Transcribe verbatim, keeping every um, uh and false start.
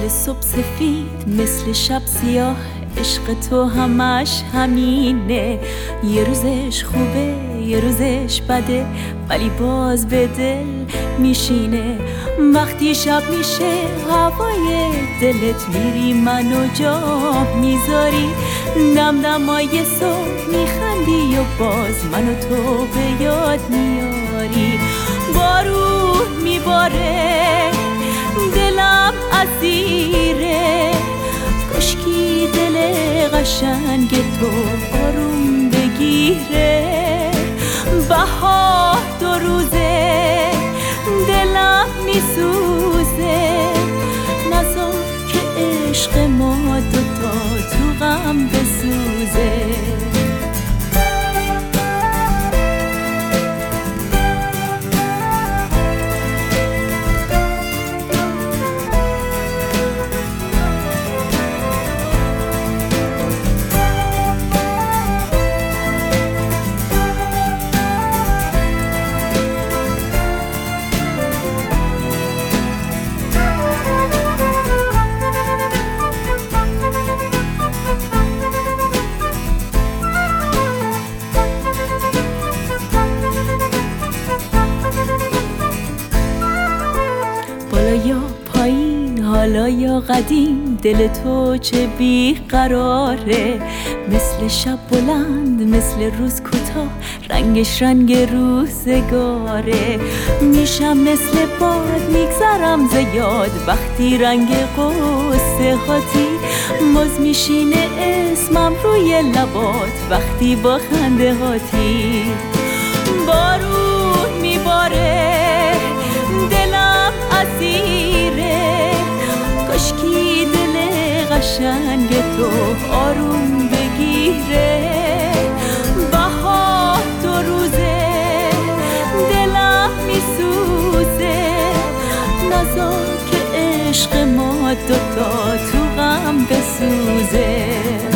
مثل صبح سفید مثل شب سیاه، عشق تو همش همینه. یه روزش خوبه یه روزش بده، ولی باز به دل میشینه. وقتی شب میشه هوای دلت میری منو جا میذاری، دم دمای صبح میخندی و باز منو تو به یاد میاری. بارون میباره دلم اسیره، کشکی دل قشنگ تو آروم بگیره. بهار دو روزه دلم میسوزه، نذار که عشق ما دوتا تو غم بسوزه. بالا یا پایین حالا یا قدیم، دل تو چه بیقراره. مثل شب بلند مثل روز کوتاه، رنگش رنگ روزگاره. میشم مثل باد میگذرم ز یاد، وقتی رنگ قصه هاتی باز میشینه اسمم روی لبات، وقتی با خنده هاتی. بارون میباره دلم اسیره، کاشکی دل قشنگ تو آروم بگیره. بهار دو روزه دلم میسوزه، نذار که عشق ما دوتا تو غم بسوزه.